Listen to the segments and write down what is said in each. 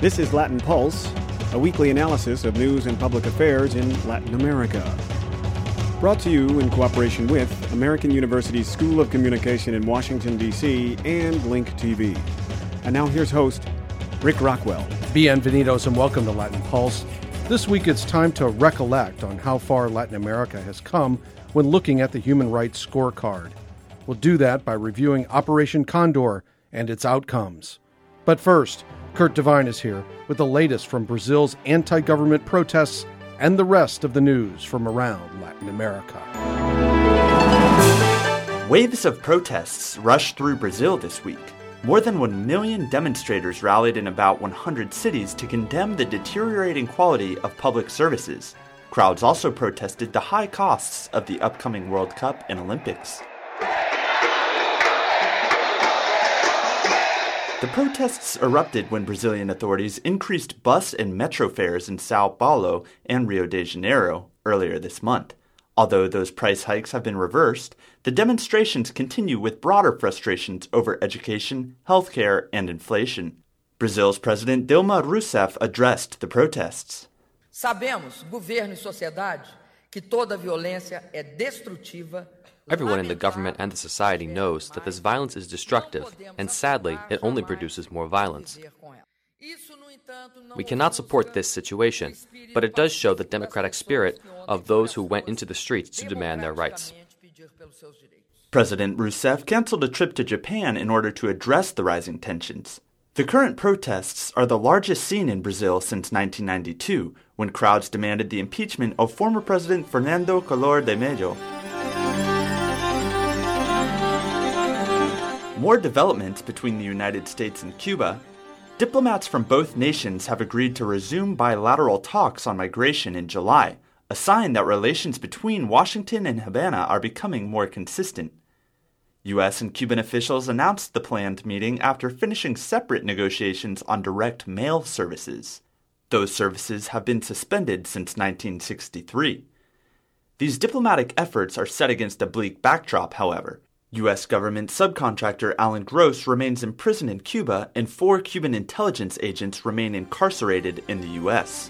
This is Latin Pulse, a weekly analysis of news and public affairs in Latin America. Brought to you in cooperation with American University's School of Communication in Washington, D.C. and Link TV. And now here's host, Rick Rockwell. Bienvenidos and welcome to Latin Pulse. This week it's time to recollect on how far Latin America has come when looking at the Human Rights Scorecard. We'll do that by reviewing Operation Condor and its outcomes. But first, Kurt Devine is here with the latest from Brazil's anti-government protests and the rest of the news from around Latin America. Waves of protests rushed through Brazil this week. More than 1 million demonstrators rallied in about 100 cities to condemn the deteriorating quality of public services. Crowds also protested the high costs of the upcoming World Cup and Olympics. The protests erupted when Brazilian authorities increased bus and metro fares in Sao Paulo and Rio de Janeiro earlier this month. Although those price hikes have been reversed, the demonstrations continue with broader frustrations over education, healthcare, and inflation. Brazil's President Dilma Rousseff addressed the protests. Sabemos, governo e sociedade, que toda violência é destrutiva. Everyone in the government and the society knows that this violence is destructive, and sadly, it only produces more violence. We cannot support this situation, but it does show the democratic spirit of those who went into the streets to demand their rights. President Rousseff canceled a trip to Japan in order to address the rising tensions. The current protests are the largest seen in Brazil since 1992, when crowds demanded the impeachment of former President Fernando Collor de Mello. More developments between the United States and Cuba. Diplomats from both nations have agreed to resume bilateral talks on migration in July, a sign that relations between Washington and Havana are becoming more consistent. U.S. and Cuban officials announced the planned meeting after finishing separate negotiations on direct mail services. Those services have been suspended since 1963. These diplomatic efforts are set against a bleak backdrop, however. U.S. government subcontractor Alan Gross remains in prison in Cuba, and 4 Cuban intelligence agents remain incarcerated in the U.S.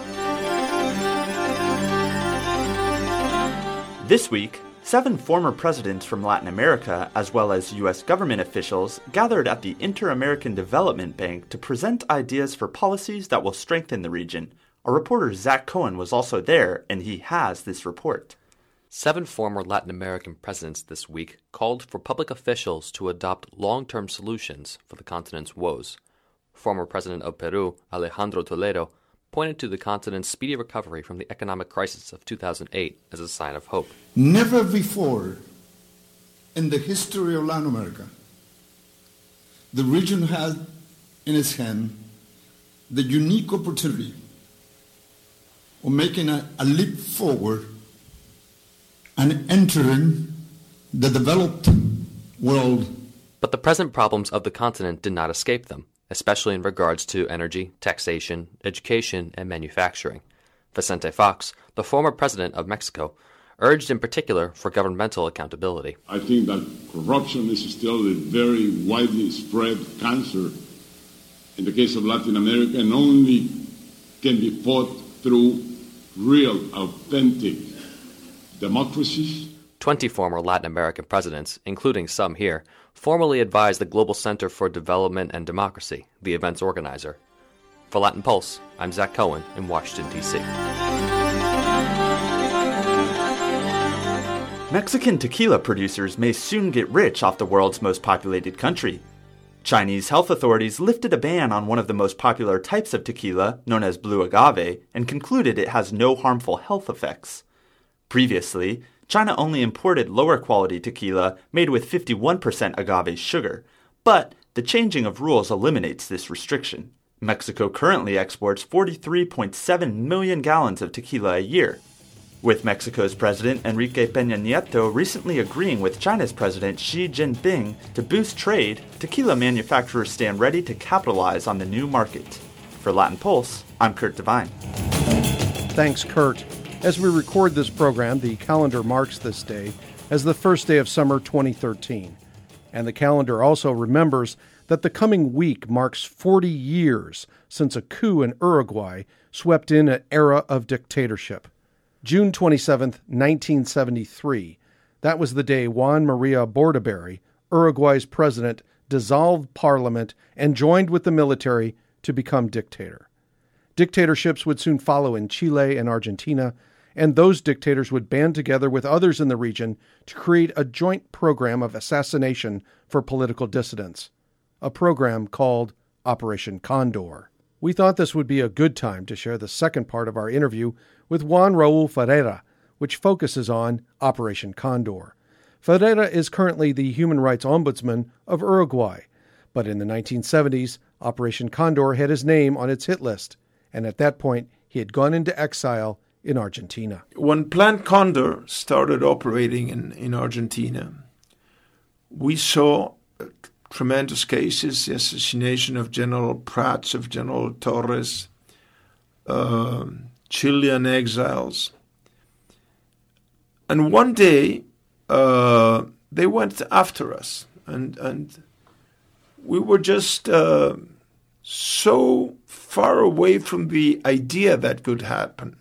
This week, 7 former presidents from Latin America, as well as U.S. government officials, gathered at the Inter-American Development Bank to present ideas for policies that will strengthen the region. Our reporter Zach Cohen was also there, and he has this report. 7 former Latin American presidents this week called for public officials to adopt long-term solutions for the continent's woes. Former President of Peru, Alejandro Toledo, pointed to the continent's speedy recovery from the economic crisis of 2008 as a sign of hope. Never before in the history of Latin America, the region had in its hand the unique opportunity of making a leap forward and entering the developed world. But the present problems of the continent did not escape them, especially in regards to energy, taxation, education, and manufacturing. Vicente Fox, the former president of Mexico, urged in particular for governmental accountability. I think that corruption is still a very widely spread cancer in the case of Latin America, and only can be fought through real, authentic democracies. 20 former Latin American presidents, including some here, formally advised the Global Center for Development and Democracy, the event's organizer. For Latin Pulse, I'm Zach Cohen in Washington, D.C. Mexican tequila producers may soon get rich off the world's most populated country. Chinese health authorities lifted a ban on one of the most popular types of tequila, known as blue agave, and concluded it has no harmful health effects. Previously, China only imported lower-quality tequila made with 51% agave sugar, but the changing of rules eliminates this restriction. Mexico currently exports 43.7 million gallons of tequila a year, with Mexico's President Enrique Peña Nieto recently agreeing with China's President Xi Jinping to boost trade. Tequila manufacturers stand ready to capitalize on the new market. For Latin Pulse, I'm Kurt Devine. Thanks, Kurt. As we record this program, the calendar marks this day as the first day of summer 2013. And the calendar also remembers that the coming week marks 40 years since a coup in Uruguay swept in an era of dictatorship. June 27, 1973. That was the day Juan Maria Bordaberry, Uruguay's president, dissolved parliament and joined with the military to become dictator. Dictatorships would soon follow in Chile and Argentina, and those dictators would band together with others in the region to create a joint program of assassination for political dissidents, a program called Operation Condor. We thought this would be a good time to share the second part of our interview with Juan Raul Ferreira, which focuses on Operation Condor. Ferreira is currently the Human Rights Ombudsman of Uruguay, but in the 1970s, Operation Condor had his name on its hit list, and at that point, he had gone into exile in Argentina. When Plan Condor started operating in Argentina, we saw tremendous cases, the assassination of General Prats, of General Torres, Chilean exiles. And one day, they went after us, and we were just so far away from the idea that could happen.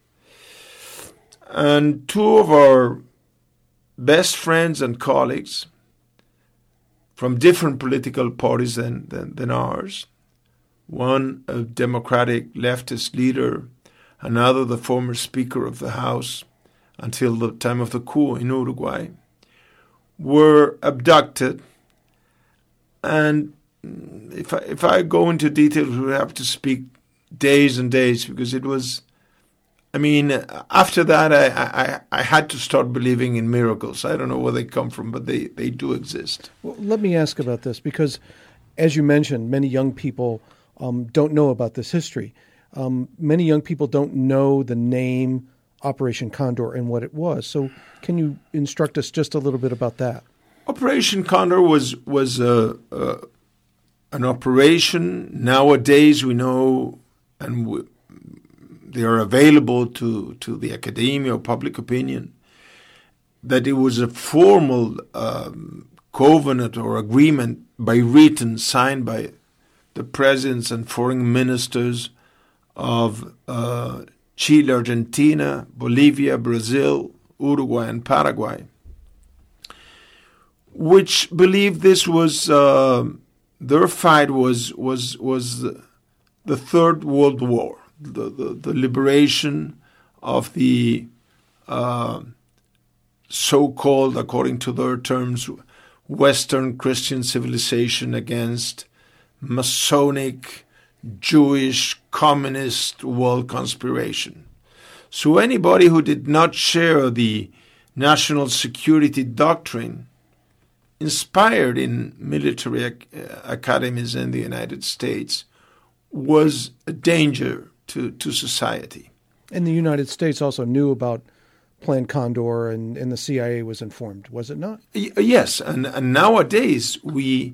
And two of our best friends and colleagues from different political parties than ours, one a democratic leftist leader, another the former Speaker of the House until the time of the coup in Uruguay, were abducted. And if I go into details, we have to speak days and days, because it was, after that, I had to start believing in miracles. I don't know where they come from, but they do exist. Well, let me ask about this, because, as you mentioned, many young people don't know about this history. Many young people don't know the name Operation Condor and what it was. So can you instruct us just a little bit about that? Operation Condor was an operation. Nowadays we know, and they are available to the academia or public opinion, that it was a formal covenant or agreement by written, signed by the presidents and foreign ministers of Chile, Argentina, Bolivia, Brazil, Uruguay, and Paraguay, which believed this was their fight was the Third World War, the liberation of the so-called, according to their terms, Western Christian civilization against Masonic, Jewish, communist world conspiration. So anybody who did not share the national security doctrine inspired in military academies in the United States was a danger to society. And the United States also knew about Plan Condor, and the CIA was informed, was it not? Yes, and nowadays we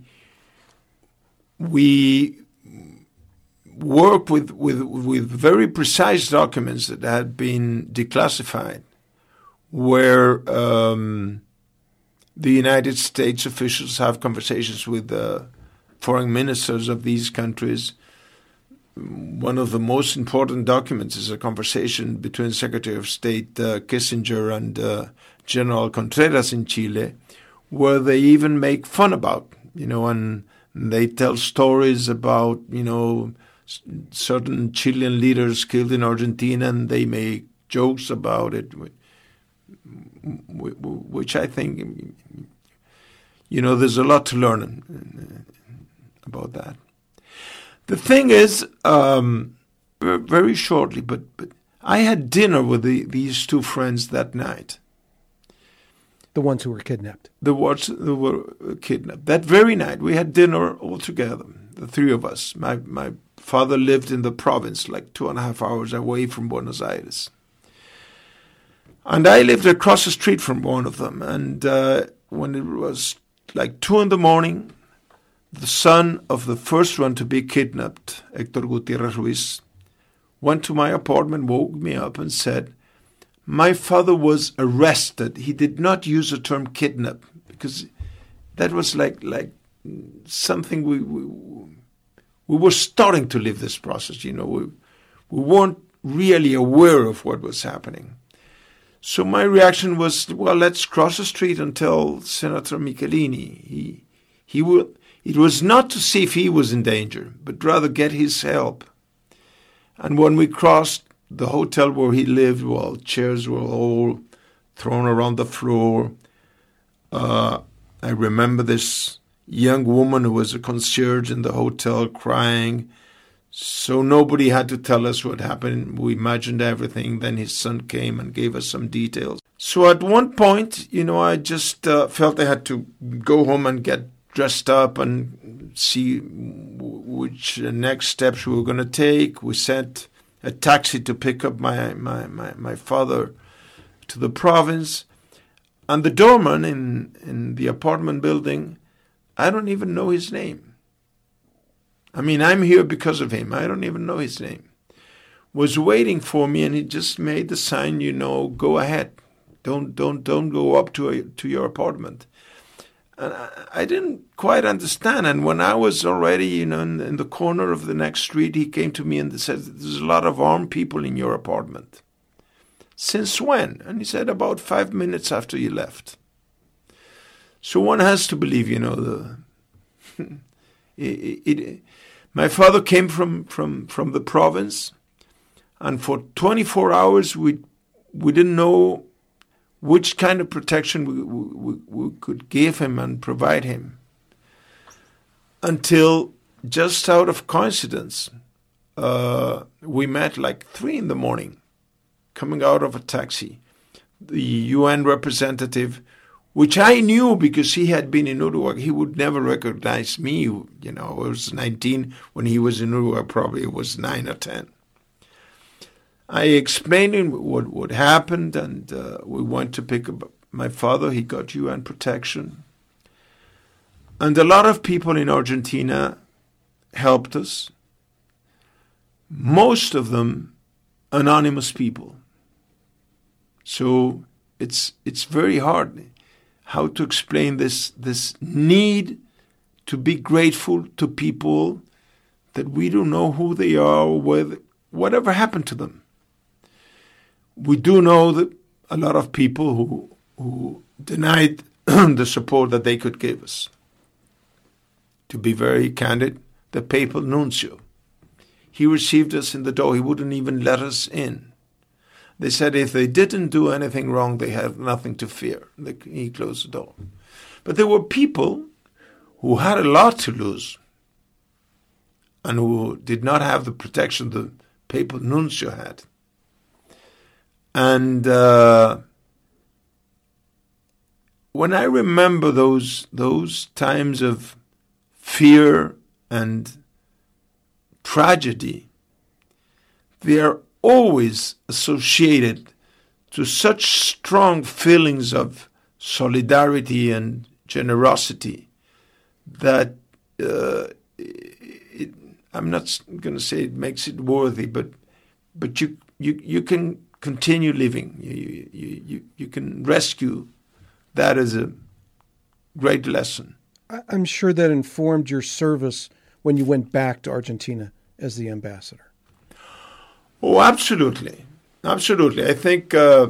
work with very precise documents that had been declassified, where the United States officials have conversations with the foreign ministers of these countries. One of the most important documents is a conversation between Secretary of State Kissinger and General Contreras in Chile, where they even make fun about, and they tell stories about, certain Chilean leaders killed in Argentina, and they make jokes about it, which I think, there's a lot to learn about that. The thing is, very shortly, but I had dinner with these two friends that night. The ones who were kidnapped. The ones who were kidnapped. That very night, we had dinner all together, the three of us. My father lived in the province, like 2.5 hours away from Buenos Aires. And I lived across the street from one of them. And when it was like 2 a.m, the son of the first one to be kidnapped, Hector Gutierrez Ruiz, went to my apartment, woke me up and said, "My father was arrested." He did not use the term kidnap, because that was like something we were starting to live this process. We weren't really aware of what was happening. So my reaction was, well, let's cross the street and tell Senator Michelini. It was not to see if he was in danger, but rather get his help. And when we crossed the hotel where he lived, well, chairs were all thrown around the floor. I remember this young woman who was a concierge in the hotel crying. So nobody had to tell us what happened. We imagined everything. Then his son came and gave us some details. So at one point, I just felt I had to go home and get dressed up and see which next steps we were going to take. We sent a taxi to pick up my father to the province. And the doorman in the apartment building, I don't even know his name. I mean, I'm here because of him. I don't even know his name. Was waiting for me, and he just made the sign, go ahead. Don't go up to your apartment. And I didn't quite understand. And when I was already, in the corner of the next street, he came to me and said, "There's a lot of armed people in your apartment." "Since when?" And he said, "About 5 minutes after you left." So one has to believe, my father came from the province, and for 24 hours we didn't know which kind of protection we could give him and provide him, until just out of coincidence we met like 3 a.m. coming out of a taxi. The UN representative, which I knew because he had been in Uruguay. He would never recognize me. I was 19 when he was in Uruguay. Probably was 9 or 10. I explained him what happened, and we went to pick up my father. He got UN protection. And a lot of people in Argentina helped us. Most of them anonymous people. So it's very hard how to explain this need to be grateful to people that we don't know who they are or whatever happened to them. We do know that a lot of people who denied the support that they could give us. To be very candid, the papal nuncio. He received us in the door. He wouldn't even let us in. They said if they didn't do anything wrong, they had nothing to fear. He closed the door. But there were people who had a lot to lose and who did not have the protection the papal nuncio had. And when I remember those times of fear and tragedy, they are always associated to such strong feelings of solidarity and generosity that I'm not going to say it makes it worthy, but you can continue living. You can rescue that as a great lesson. I'm sure that informed your service when you went back to Argentina as the ambassador. Oh, absolutely. Absolutely. I think,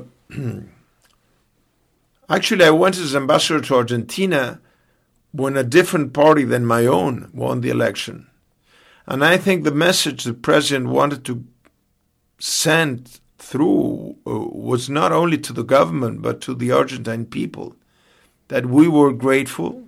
actually, I went as ambassador to Argentina when a different party than my own won the election. And I think the message the president wanted to send through was not only to the government, but to the Argentine people, that we were grateful.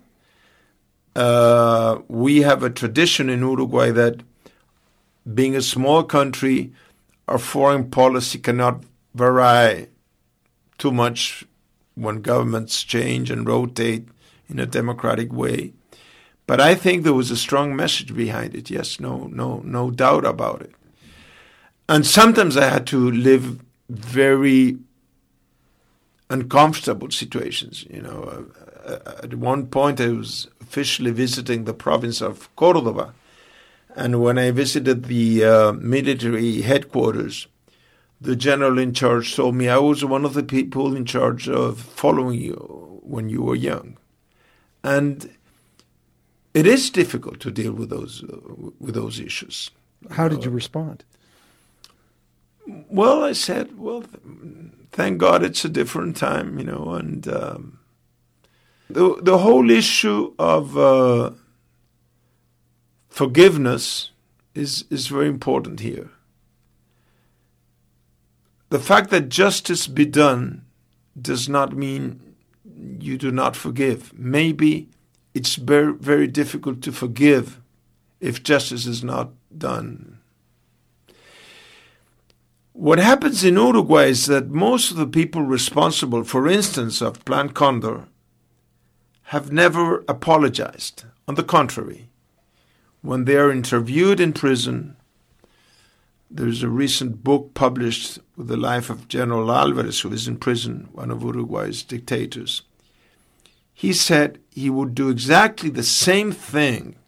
We have a tradition in Uruguay that being a small country, our foreign policy cannot vary too much when governments change and rotate in a democratic way. But I think there was a strong message behind it. Yes, no doubt about it. And sometimes I had to live very uncomfortable situations. At one point I was officially visiting the province of Córdoba. And when I visited the military headquarters, the general in charge told me I was one of the people in charge of following you when you were young. And it is difficult to deal with those issues. How did you respond? Well, I said, well, thank God it's a different time, and the whole issue of forgiveness is very important here. The fact that justice be done does not mean you do not forgive. Maybe it's very, very difficult to forgive if justice is not done. What happens in Uruguay is that most of the people responsible, for instance, of Plan Condor, have never apologized. On the contrary, when they are interviewed in prison, there's a recent book published with the life of General Alvarez, who is in prison, one of Uruguay's dictators. He said he would do exactly the same thing,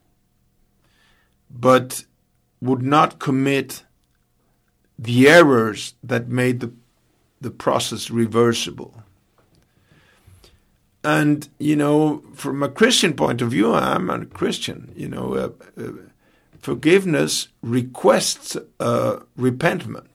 but would not commit the errors that made the process reversible. And, from a Christian point of view, I'm a Christian, forgiveness requests repentment.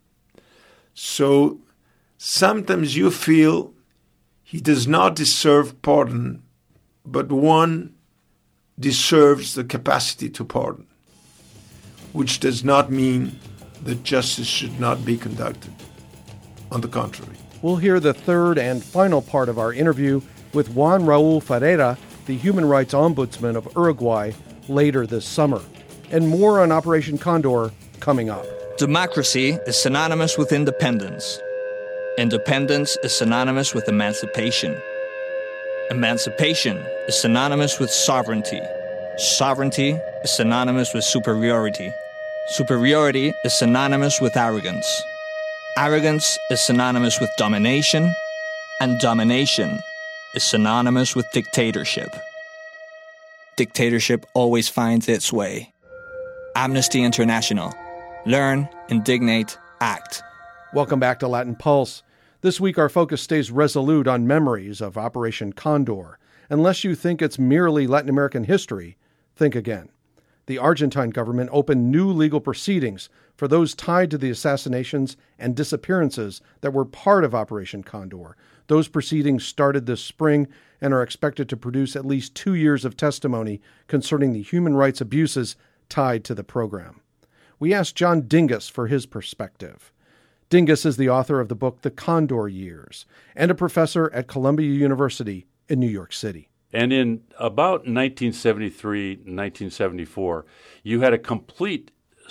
So sometimes you feel he does not deserve pardon, but one deserves the capacity to pardon, which does not mean that justice should not be conducted. On the contrary. We'll hear the third and final part of our interview with Juan Raul Ferreira, the Human Rights Ombudsman of Uruguay, later this summer. And more on Operation Condor coming up. Democracy is synonymous with independence. Independence is synonymous with emancipation. Emancipation is synonymous with sovereignty. Sovereignty is synonymous with superiority. Superiority is synonymous with arrogance. Arrogance is synonymous with domination, and domination is synonymous with dictatorship. Dictatorship always finds its way. Amnesty International. Learn, indignate, act. Welcome back to Latin Pulse. This week our focus stays resolute on memories of Operation Condor. Unless you think it's merely Latin American history, think again. The Argentine government opened new legal proceedings for those tied to the assassinations and disappearances that were part of Operation Condor. Those proceedings started this spring and are expected to produce at least 2 years of testimony concerning the human rights abuses tied to the program. We asked John Dingus for his perspective. Dingus is the author of the book The Condor Years and a professor at Columbia University in New York City. And in about 1973, 1974, you had a complete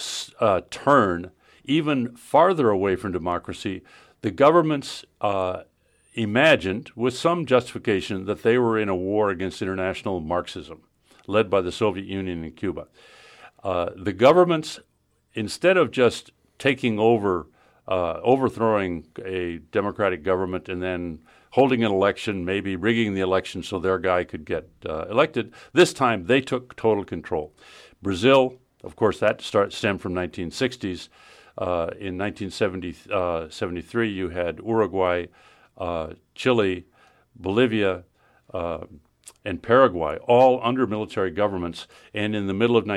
turn even farther away from democracy. The governments imagined, with some justification, that they were in a war against international Marxism, led by the Soviet Union and Cuba. The governments, instead of just taking over, overthrowing a democratic government and then holding an election, maybe rigging the election so their guy could get elected, this time they took total control. Brazil, of course, that stemmed from 1960s. In 1973, you had Uruguay, Chile, Bolivia, and Paraguay, all under military governments. And in the middle of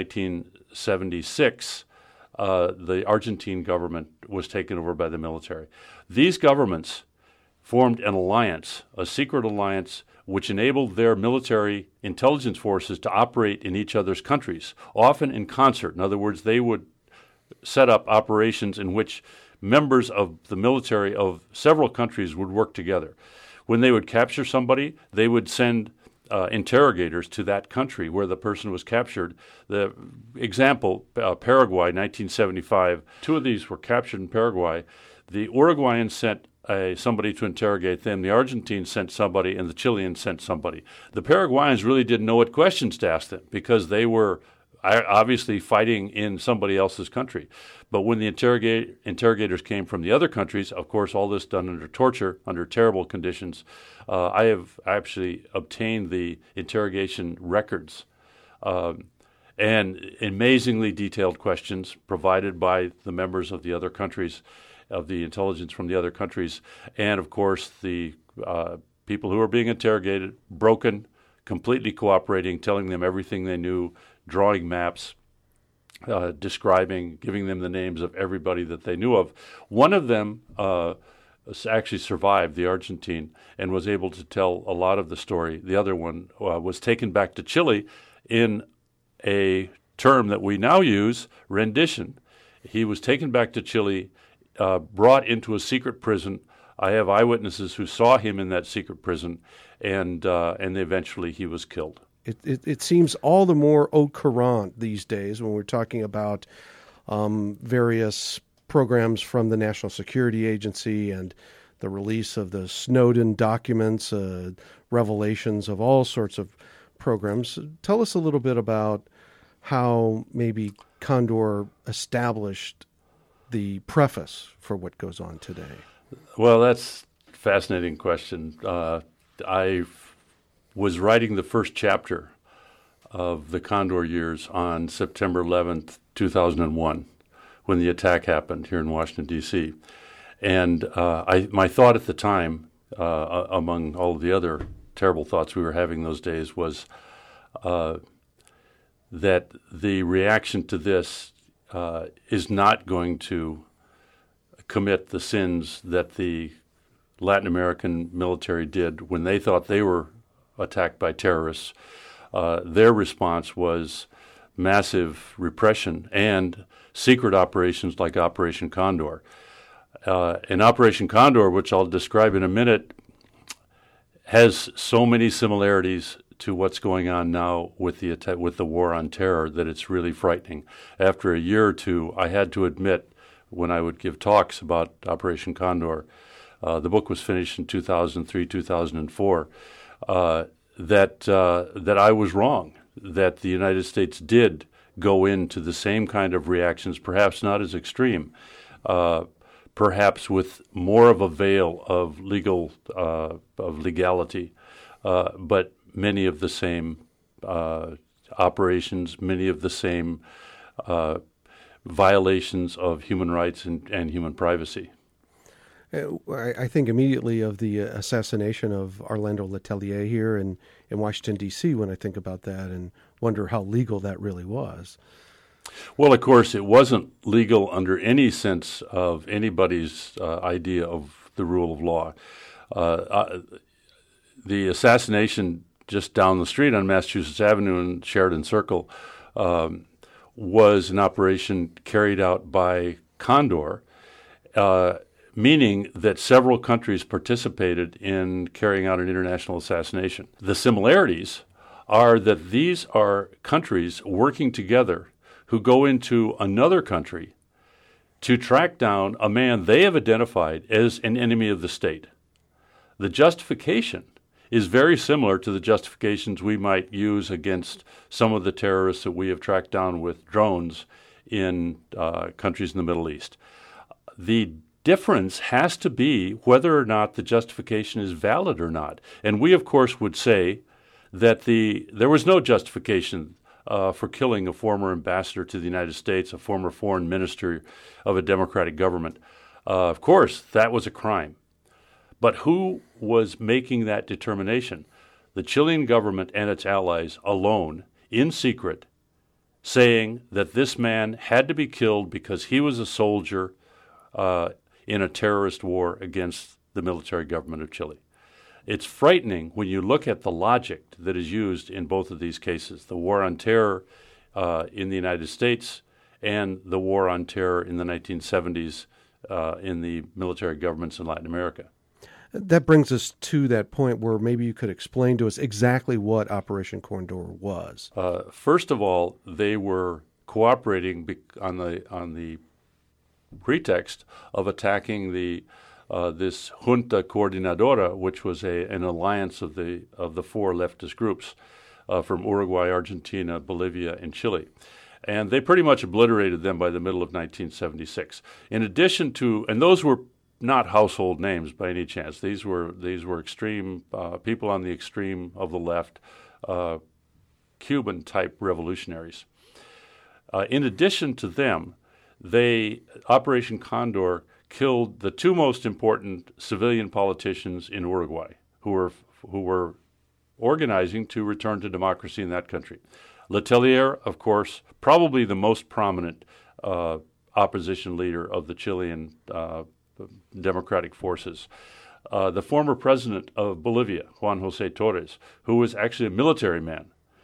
1976, the Argentine government was taken over by the military. These governments formed an alliance, a secret alliance, which enabled their military intelligence forces to operate in each other's countries, often in concert. In other words, they would set up operations in which members of the military of several countries would work together. When they would capture somebody, they would send interrogators to that country where the person was captured. The example, Paraguay, 1975, 2 of these were captured in Paraguay. The Uruguayans sent somebody to interrogate them. The Argentines sent somebody, and the Chileans sent somebody. The Paraguayans really didn't know what questions to ask them because they were obviously fighting in somebody else's country. But when the interrogators came from the other countries, of course, all this done under torture, under terrible conditions. I have actually obtained the interrogation records and amazingly detailed questions provided by the members of the other countries, of the intelligence from the other countries, and of course the people who were being interrogated, broken, completely cooperating, telling them everything they knew, drawing maps, describing, giving them the names of everybody that they knew of. One of them actually survived, the Argentine, and was able to tell a lot of the story. The other one was taken back to Chile in a term that we now use, rendition. He was taken back to Chile, brought into a secret prison. I have eyewitnesses who saw him in that secret prison, and eventually he was killed. It seems all the more au courant these days when we're talking about various programs from the National Security Agency and the release of the Snowden documents, revelations of all sorts of programs. Tell us a little bit about how maybe Condor established the preface for what goes on today. Well, that's a fascinating question. I was writing the first chapter of the Condor years on September 11th, 2001, when the attack happened here in Washington, D.C. And my thought at the time, among all of the other terrible thoughts we were having those days, was that the reaction to this is not going to commit the sins that the Latin American military did when they thought they were attacked by terrorists. Their response was massive repression and secret operations like Operation Condor. And Operation Condor, which I'll describe in a minute, has so many similarities to what's going on now with the war on terror that it's really frightening. After a year or two, I had to admit, when I would give talks about Operation Condor, the book was finished in 2003, 2004, that I was wrong, that the United States did go into the same kind of reactions, perhaps not as extreme, perhaps with more of a veil of legality, but many of the same operations, many of the same violations of human rights and human privacy. I think immediately of the assassination of Orlando Letelier here in Washington, D.C. when I think about that and wonder how legal that really was. Well, of course, it wasn't legal under any sense of anybody's idea of the rule of law. The assassination just down the street on Massachusetts Avenue in Sheridan Circle was an operation carried out by Condor, meaning that several countries participated in carrying out an international assassination. The similarities are that these are countries working together who go into another country to track down a man they have identified as an enemy of the state. The justification is very similar to the justifications we might use against some of the terrorists that we have tracked down with drones in countries in the Middle East. The difference has to be whether or not the justification is valid or not. And we, of course, would say that there was no justification for killing a former ambassador to the United States, a former foreign minister of a democratic government. Of course, that was a crime. But who was making that determination? The Chilean government and its allies alone, in secret, saying that this man had to be killed because he was a soldier in a terrorist war against the military government of Chile. It's frightening when you look at the logic that is used in both of these cases, the war on terror in the United States and the war on terror in the 1970s in the military governments in Latin America. That brings us to that point where maybe you could explain to us exactly what Operation Condor was. First of all, they were cooperating on the pretext of attacking this Junta Coordinadora, which was an alliance of the four leftist groups from Uruguay, Argentina, Bolivia, and Chile. And they pretty much obliterated them by the middle of 1976. In addition to, and those were not household names by any chance. These were extreme people on the extreme of the left, Cuban-type revolutionaries. In addition to them, Operation Condor killed the two most important civilian politicians in Uruguay, who were organizing to return to democracy in that country. Letelier, of course, probably the most prominent opposition leader of the Chilean democratic forces. The former president of Bolivia, Juan José Torres, who was actually a military man,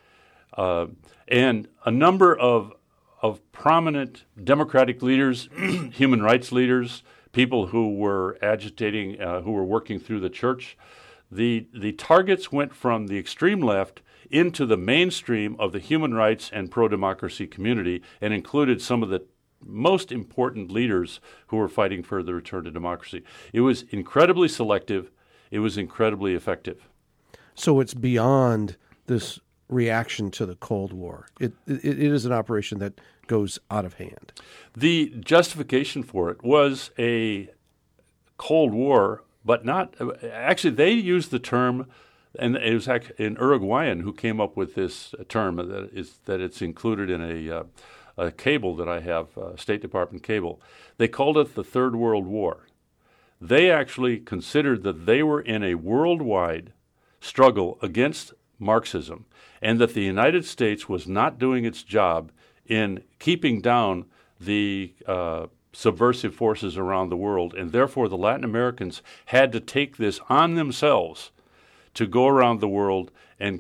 and a number of prominent democratic leaders, human rights leaders, people who were agitating, who were working through the church. The targets went from the extreme left into the mainstream of the human rights and pro-democracy community and included some of the most important leaders who were fighting for the return to democracy. It was incredibly selective. It was incredibly effective. So it's beyond this reaction to the Cold War. It is an operation that goes out of hand. The justification for it was a Cold War, but not actually. They used the term, and it was an Uruguayan who came up with this term that it's included in a cable that I have, State Department cable. They called it the Third World War. They actually considered that they were in a worldwide struggle against Marxism, and that the United States was not doing its job in keeping down the subversive forces around the world, and therefore the Latin Americans had to take this on themselves to go around the world and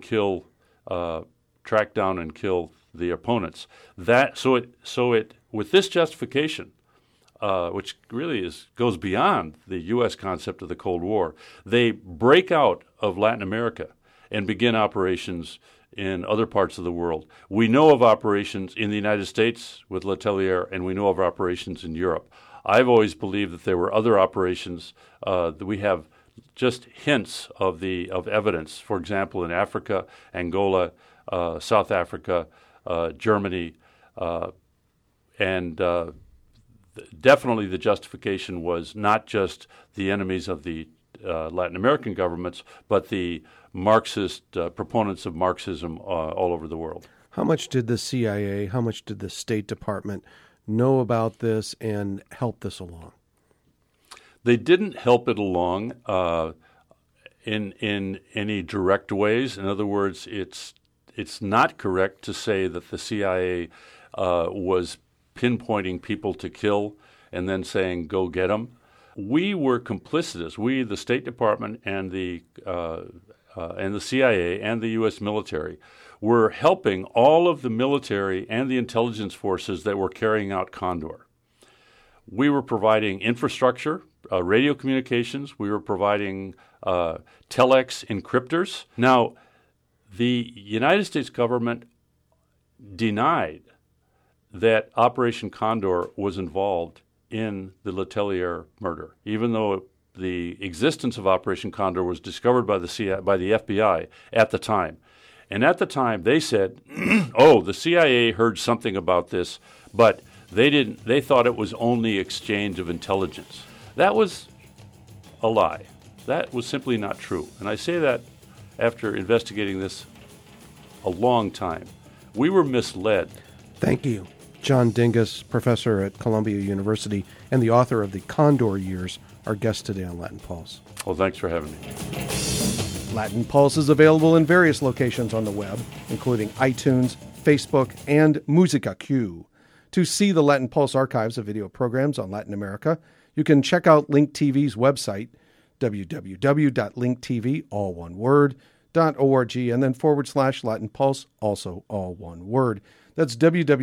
track down and kill the opponents. With this justification, which really goes beyond the U.S. concept of the Cold War, they break out of Latin America and begin operations in other parts of the world. We know of operations in the United States with Letelier, and we know of operations in Europe. I've always believed that there were other operations that we have just hints of evidence. For example, in Africa, Angola, South Africa, Germany, and definitely the justification was not just the enemies of the Latin American governments, but the Marxist proponents of Marxism all over the world. How much did the CIA, how much did the State Department know about this and help this along? They didn't help it along in any direct ways. In other words, it's not correct to say that the CIA was pinpointing people to kill and then saying, go get them. We were complicitous. We, the State Department and the CIA and the U.S. military, were helping all of the military and the intelligence forces that were carrying out Condor. We were providing infrastructure, radio communications. We were providing telex encryptors. Now, the United States government denied that Operation Condor was involved in the Letelier murder, even though the existence of Operation Condor was discovered by the FBI at the time. And at the time, they said, the CIA heard something about this, but they thought it was only exchange of intelligence. That was a lie. That was simply not true. And I say that after investigating this a long time. We were misled. Thank you. John Dingus, professor at Columbia University and the author of The Condor Years, our guest today on Latin Pulse. Well, thanks for having me. Latin Pulse is available in various locations on the web, including iTunes, Facebook, and Musica Q. To see the Latin Pulse archives of video programs on Latin America, you can check out Link TV's website, www.linktv, all one word, .org, and then /Latin Pulse, also all one word. That's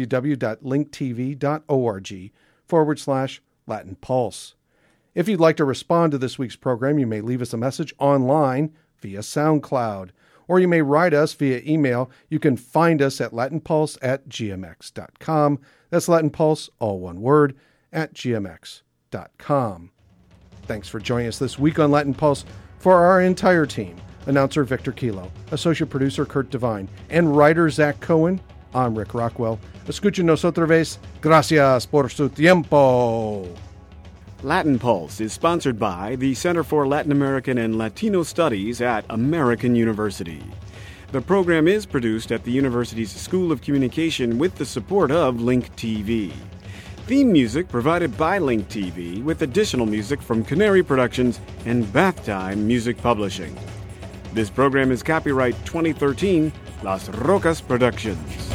www.linktv.org /Latin Pulse. If you'd like to respond to this week's program, you may leave us a message online via SoundCloud, or you may write us via email. You can find us at latinpulse@gmx.com. That's Latin Pulse, all one word, @gmx.com. Thanks for joining us this week on Latin Pulse. For our entire team, announcer Victor Kilo, associate producer Kurt Devine, and writer Zach Cohen, I'm Rick Rockwell. Escúchenos otra vez. Gracias por su tiempo. Latin Pulse is sponsored by the Center for Latin American and Latino Studies at American University. The program is produced at the university's School of Communication with the support of Link TV. Theme music provided by Link TV with additional music from Canary Productions and Bath Time Music Publishing. This program is copyright 2013, Las Rocas Productions.